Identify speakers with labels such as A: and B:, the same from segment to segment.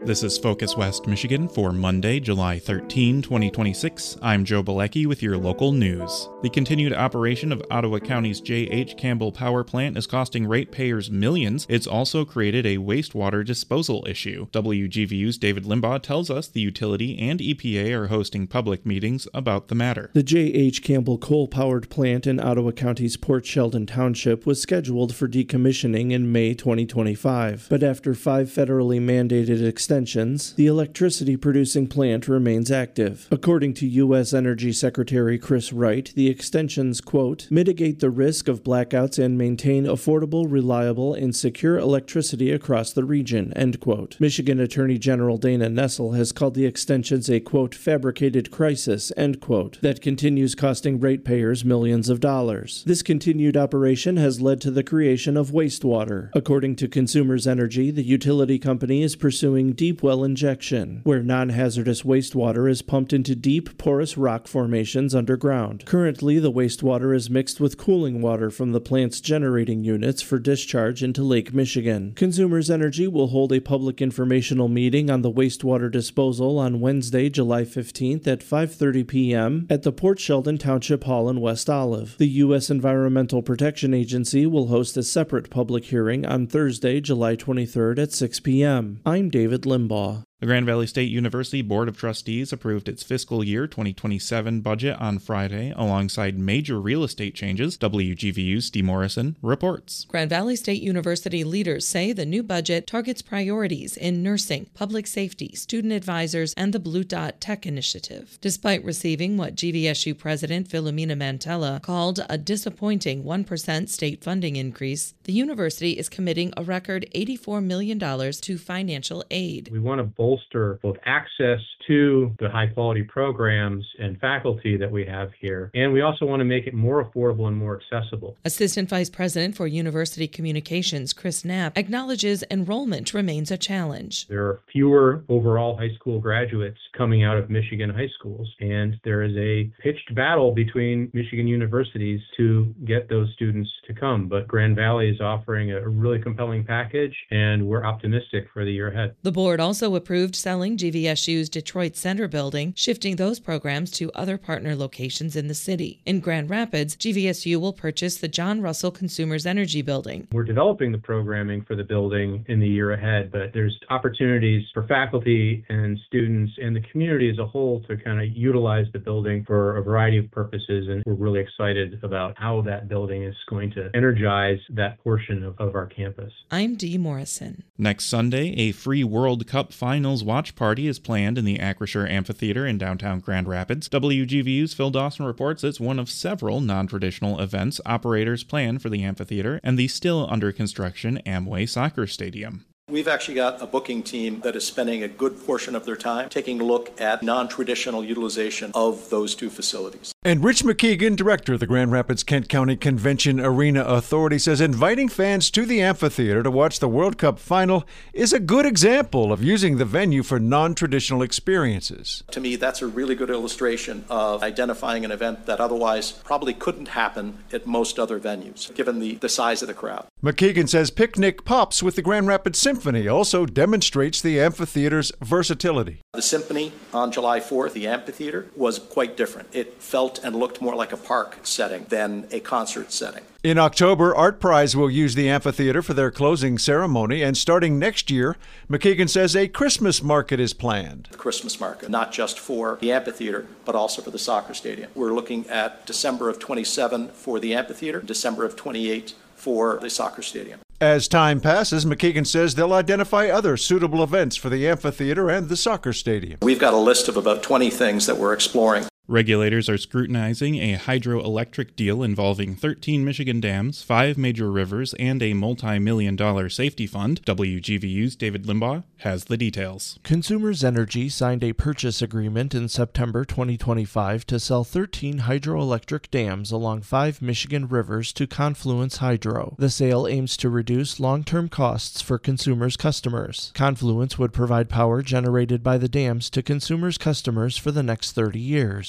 A: This is Focus West Michigan for Monday, July 13, 2026. I'm Joe Balecki with your local news. The continued operation of Ottawa County's J.H. Campbell Power Plant is costing ratepayers millions. It's also created a wastewater disposal issue. WGVU's David Limbaugh tells us the utility and EPA are hosting public meetings about the matter.
B: The J.H. Campbell coal-powered plant in Ottawa County's Port Sheldon Township was scheduled for decommissioning in May 2025. But after 5 federally mandated extensions, the electricity-producing plant remains active. According to U.S. Energy Secretary Chris Wright, the extensions, quote, mitigate the risk of blackouts and maintain affordable, reliable, and secure electricity across the region, end quote. Michigan Attorney General Dana Nessel has called the extensions a, quote, fabricated crisis, end quote, that continues costing ratepayers millions of dollars. This continued operation has led to the creation of wastewater. According to Consumers Energy, the utility company is pursuing deep well injection, where non-hazardous wastewater is pumped into deep, porous rock formations underground. Currently, the wastewater is mixed with cooling water from the plant's generating units for discharge into Lake Michigan. Consumers Energy will hold a public informational meeting on the wastewater disposal on Wednesday, July 15th at 5:30 p.m. at the Port Sheldon Township Hall in West Olive. The U.S. Environmental Protection Agency will host a separate public hearing on Thursday, July 23rd at 6 p.m. I'm David Limbaugh.
A: The Grand Valley State University Board of Trustees approved its fiscal year 2027 budget on Friday, alongside major real estate changes. WGVU's Steve Morrison reports.
C: Grand Valley State University leaders say the new budget targets priorities in nursing, public safety, student advisors, and the Blue Dot Tech Initiative. Despite receiving what GVSU President Philomena Mantella called a disappointing 1% state funding increase, the university is committing a record $84 million to financial aid.
D: We want to bolster both access to the high-quality programs and faculty that we have here, and we also want to make it more affordable and more accessible.
C: Assistant Vice President for University Communications, Chris Knapp, acknowledges enrollment remains a challenge.
D: There are fewer overall high school graduates coming out of Michigan high schools, and there is a pitched battle between Michigan universities to get those students to come. But Grand Valley is offering a really compelling package, and we're optimistic for the year ahead.
C: The board also approved selling GVSU's Detroit Center building, shifting those programs to other partner locations in the city. In Grand Rapids, GVSU will purchase the John Russell Consumers Energy building.
D: We're developing the programming for the building in the year ahead, but there's opportunities for faculty and students and the community as a whole to kind of utilize the building for a variety of purposes, and we're really excited about how that building is going to energize that portion of our campus.
C: I'm Dee Morrison.
A: Next Sunday, a free World Cup Finals watch party is planned in the Acrisure Amphitheater in downtown Grand Rapids. WGVU's Phil Dawson reports it's one of several non-traditional events operators plan for the amphitheater and the still under construction Amway Soccer Stadium.
E: We've actually got a booking team that is spending a good portion of their time taking a look at non-traditional utilization of those two facilities.
F: And Rich McKeegan, director of the Grand Rapids Kent County Convention Arena Authority, says inviting fans to the amphitheater to watch the World Cup final is a good example of using the venue for non-traditional experiences.
E: To me, that's a really good illustration of identifying an event that otherwise probably couldn't happen at most other venues, given the size of the crowd.
F: McKeegan says Picnic Pops with the Grand Rapids Symphony also demonstrates the amphitheater's versatility.
E: The symphony on July 4th, the amphitheater, was quite different. It felt and looked more like a park setting than a concert setting.
F: In October, Art Prize will use the amphitheater for their closing ceremony, and starting next year, McKeegan says a Christmas market is planned.
E: The Christmas market, not just for the amphitheater, but also for the soccer stadium. We're looking at December of 27 for the amphitheater, December of 28 for the soccer stadium.
F: As time passes, McKeegan says they'll identify other suitable events for the amphitheater and the soccer stadium.
E: We've got a list of about 20 things that we're exploring.
A: Regulators are scrutinizing a hydroelectric deal involving 13 Michigan dams, 5 major rivers, and a multi-million-dollar safety fund. WGVU's David Limbaugh has the details.
B: Consumers Energy signed a purchase agreement in September 2025 to sell 13 hydroelectric dams along 5 Michigan rivers to Confluence Hydro. The sale aims to reduce long-term costs for consumers' customers. Confluence would provide power generated by the dams to consumers' customers for the next 30 years.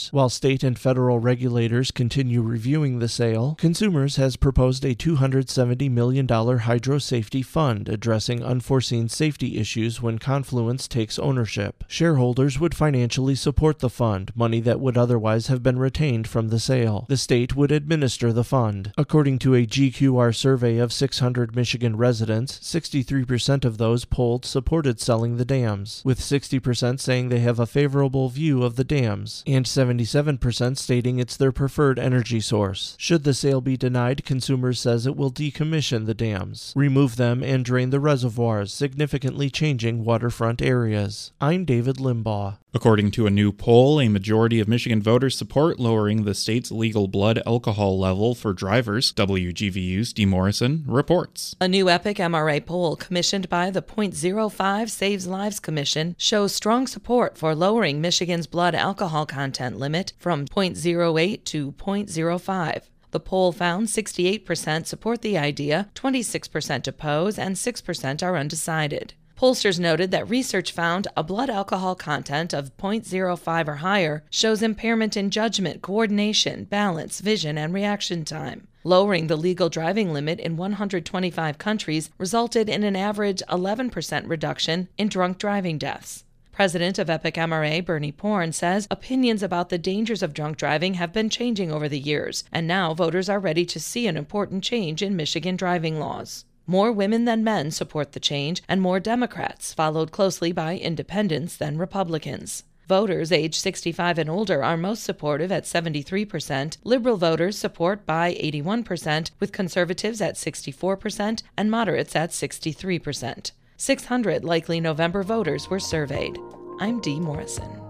B: While state and federal regulators continue reviewing the sale, Consumers has proposed a $270 million hydro safety fund addressing unforeseen safety issues when Confluence takes ownership. Shareholders would financially support the fund, money that would otherwise have been retained from the sale. The state would administer the fund. According to a GQR survey of 600 Michigan residents, 63% of those polled supported selling the dams, with 60% saying they have a favorable view of the dams, and 77% stating it's their preferred energy source. Should the sale be denied, Consumers says it will decommission the dams, remove them, and drain the reservoirs, significantly changing waterfront areas. I'm David Limbaugh.
A: According to a new poll, a majority of Michigan voters support lowering the state's legal blood alcohol level for drivers. WGVU's Dee Morrison reports.
C: A new EPIC MRA poll commissioned by the .05 Saves Lives Commission shows strong support for lowering Michigan's blood alcohol content limit from .08 to .05. The poll found 68% support the idea, 26% oppose, and 6% are undecided. Pollsters noted that research found a blood alcohol content of .05 or higher shows impairment in judgment, coordination, balance, vision, and reaction time. Lowering the legal driving limit in 125 countries resulted in an average 11% reduction in drunk driving deaths. President of EPIC MRA, Bernie Porn, says opinions about the dangers of drunk driving have been changing over the years, and now voters are ready to see an important change in Michigan driving laws. More women than men support the change, and more Democrats, followed closely by independents than Republicans. Voters age 65 and older are most supportive at 73%, liberal voters support by 81%, with conservatives at 64% and moderates at 63%. 600 likely November voters were surveyed. I'm Dee Morrison.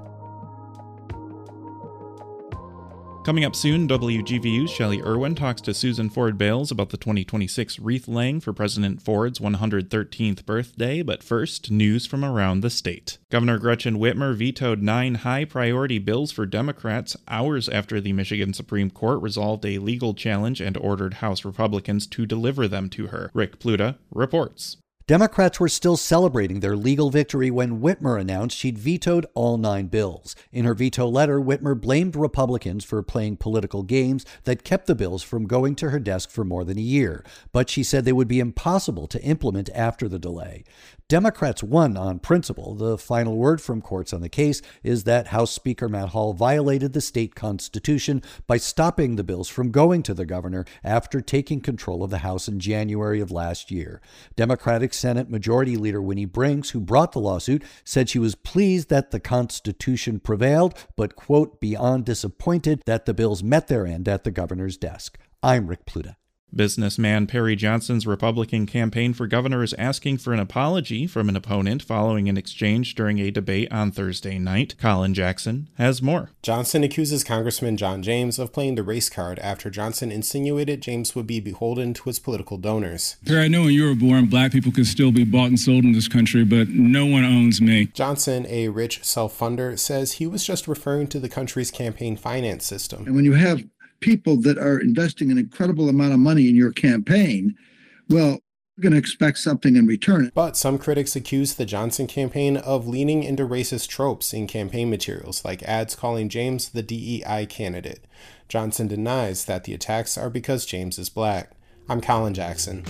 A: Coming up soon, WGVU's Shelley Irwin talks to Susan Ford Bales about the 2026 wreath laying for President Ford's 113th birthday, but first, news from around the state. Governor Gretchen Whitmer vetoed 9 high-priority bills for Democrats hours after the Michigan Supreme Court resolved a legal challenge and ordered House Republicans to deliver them to her. Rick Pluta reports.
G: Democrats were still celebrating their legal victory when Whitmer announced she'd vetoed all 9 bills. In her veto letter, Whitmer blamed Republicans for playing political games that kept the bills from going to her desk for more than a year, but she said they would be impossible to implement after the delay. Democrats won on principle. The final word from courts on the case is that House Speaker Matt Hall violated the state constitution by stopping the bills from going to the governor after taking control of the House in January of last year. Democratic Senate Majority Leader Winnie Brinks, who brought the lawsuit, said she was pleased that the Constitution prevailed, but, quote, beyond disappointed that the bills met their end at the governor's desk. I'm Rick Pluta.
A: Businessman Perry Johnson's Republican campaign for governor is asking for an apology from an opponent following an exchange during a debate on Thursday night. Colin Jackson has more.
H: Johnson accuses Congressman John James of playing the race card after Johnson insinuated James would be beholden to his political donors.
I: Perry, I know when you were born, black people could still be bought and sold in this country, but no one owns me.
H: Johnson, a rich self-funder, says he was just referring to the country's campaign finance system.
J: And when you have people that are investing an incredible amount of money in your campaign, well, you're going to expect something in return.
H: But some critics accuse the Johnson campaign of leaning into racist tropes in campaign materials, like ads calling James the DEI candidate. Johnson denies that the attacks are because James is black. I'm Colin Jackson.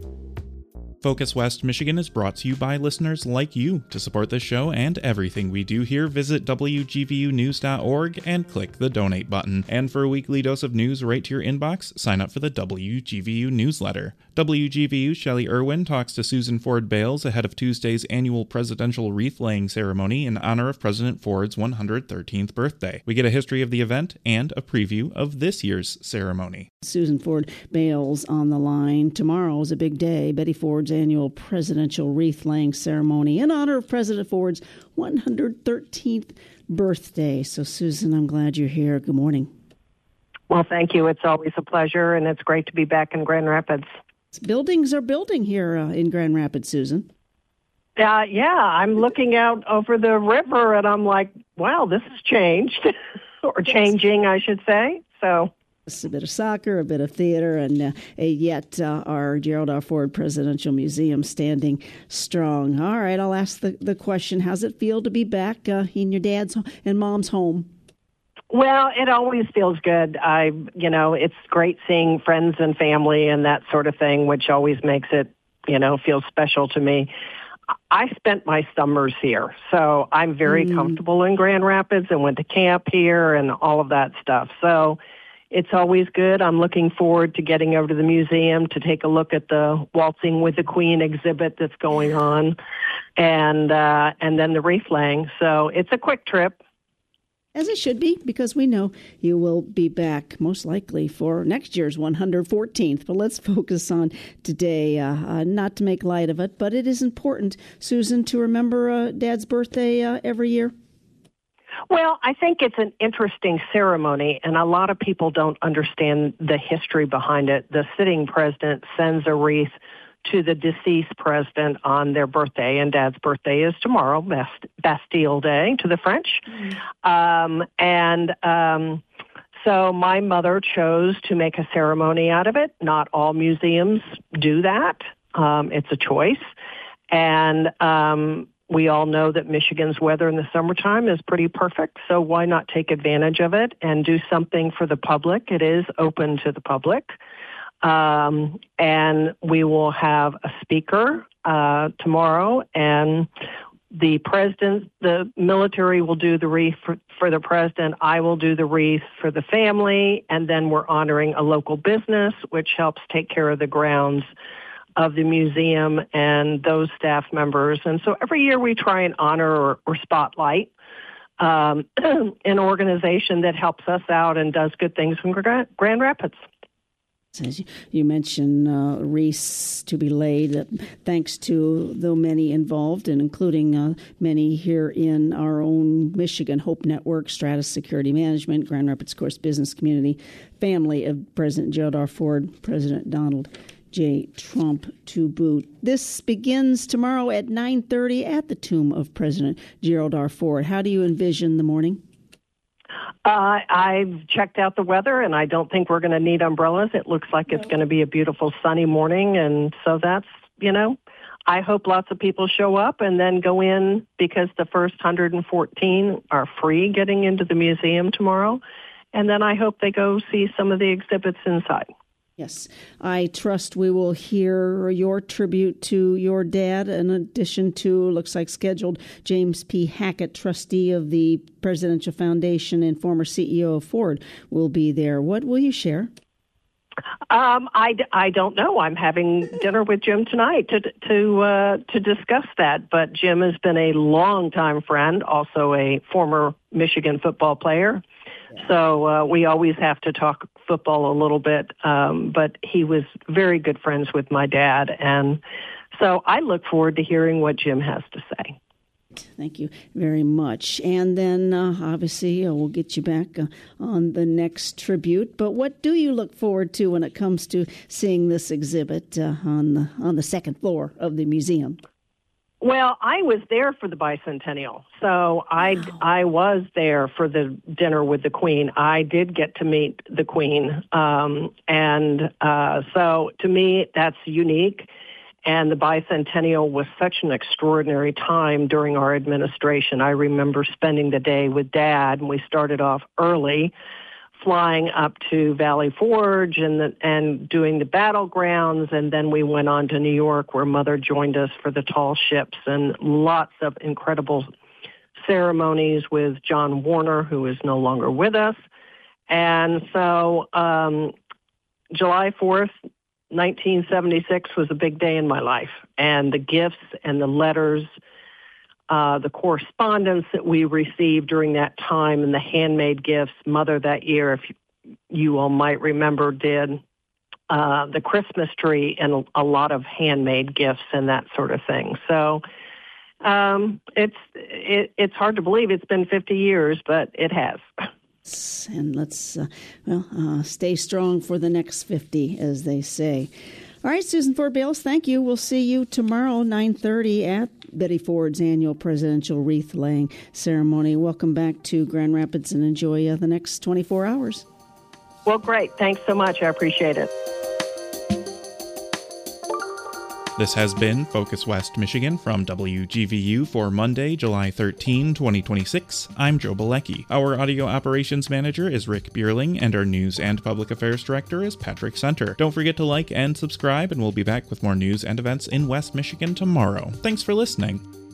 A: Focus West Michigan is brought to you by listeners like you. To support this show and everything we do here, visit WGVUnews.org and click the donate button. And for a weekly dose of news right to your inbox, sign up for the WGVU newsletter. WGVU's Shelley Irwin talks to Susan Ford Bales ahead of Tuesday's annual presidential wreath-laying ceremony in honor of President Ford's 113th birthday. We get a history of the event and a preview of this year's ceremony.
K: Susan Ford Bales on the line. Tomorrow is a big day. Betty Ford's annual presidential wreath-laying ceremony in honor of President Ford's 113th birthday. So, Susan, I'm glad you're here. Good morning.
L: Well, thank you. It's always a pleasure, and it's great to be back in Grand Rapids.
K: Buildings are building here in Grand Rapids, Susan.
L: Yeah, I'm looking out over the river, and I'm like, wow, this has changed, or changing, I should say. So
K: it's a bit of soccer, a bit of theater, and yet our Gerald R. Ford Presidential Museum standing strong. All right, I'll ask the question, how's it feel to be back in your dad's and mom's home?
L: Well, it always feels good. It's great seeing friends and family and that sort of thing, which always makes it, feel special to me. I spent my summers here, so I'm very comfortable in Grand Rapids and went to camp here and all of that stuff. So it's always good. I'm looking forward to getting over to the museum to take a look at the Waltzing with the Queen exhibit that's going on, and then the wreath laying. So it's a quick trip.
K: As it should be, because we know you will be back most likely for next year's 114th. But let's focus on today, not to make light of it, but it is important, Susan, to remember Dad's birthday every year.
L: Well, I think it's an interesting ceremony, and a lot of people don't understand the history behind it. The sitting president sends a wreath to the deceased president on their birthday, and Dad's birthday is tomorrow, Bastille Day to the French. So my mother chose to make a ceremony out of it. Not all museums do that. It's a choice. And we all know that Michigan's weather in the summertime is pretty perfect, so why not take advantage of it and do something for the public? It is open to the public. And we will have a speaker tomorrow, and the military will do the wreath for the president. I will do the wreath for the family, and then we're honoring a local business, which helps take care of the grounds of the museum and those staff members. And so every year we try and honor or spotlight an organization that helps us out and does good things from Grand Rapids.
K: As you mentioned, wreaths to be laid, thanks to the many involved, and including many here in our own Michigan Hope Network, Stratus Security Management, Grand Rapids, of course, business community, family of President Gerald R. Ford, President Donald J. Trump to boot. This begins tomorrow at 9:30 at the tomb of President Gerald R. Ford. How do you envision the morning?
L: I've checked out the weather, and I don't think we're going to need umbrellas. It looks like it's going to be a beautiful sunny morning, and so that's, I hope lots of people show up and then go in, because the first 114 are free getting into the museum tomorrow, and then I hope they go see some of the exhibits inside.
K: Yes, I trust we will hear your tribute to your dad, in addition to, looks like scheduled, James P. Hackett, trustee of the Presidential Foundation and former CEO of Ford, will be there. What will you share?
L: I don't know. I'm having dinner with Jim tonight to discuss that. But Jim has been a longtime friend, also a former Michigan football player. So we always have to talk football a little bit, but he was very good friends with my dad. And so I look forward to hearing what Jim has to say.
K: Thank you very much. And then, obviously, we'll get you back on the next tribute. But what do you look forward to when it comes to seeing this exhibit on the second floor of the museum?
L: Well, I was there for the bicentennial, so I was there for the dinner with the Queen. I did get to meet the Queen, and so to me, that's unique. And the bicentennial was such an extraordinary time during our administration. I remember spending the day with Dad, and we started off early, flying up to Valley Forge and doing the battlegrounds, and then we went on to New York, where Mother joined us for the tall ships, and lots of incredible ceremonies with John Warner, who is no longer with us. And so July 4th, 1976 was a big day in my life, and the gifts and the letters, the correspondence that we received during that time, and the handmade gifts. Mother that year, if you all might remember, did the Christmas tree and a lot of handmade gifts and that sort of thing. So it's hard to believe it's been 50 years, but it has.
K: And let's stay strong for the next 50, as they say. All right, Susan Ford Bales, thank you. We'll see you tomorrow, 9:30, at Betty Ford's annual presidential wreath-laying ceremony. Welcome back to Grand Rapids, and enjoy the next 24 hours.
L: Well, great. Thanks so much. I appreciate it.
A: This has been Focus West Michigan from WGVU for Monday, July 13, 2026. I'm Joe Balecki. Our audio operations manager is Rick Bierling, and our news and public affairs director is Patrick Center. Don't forget to like and subscribe, and we'll be back with more news and events in West Michigan tomorrow. Thanks for listening.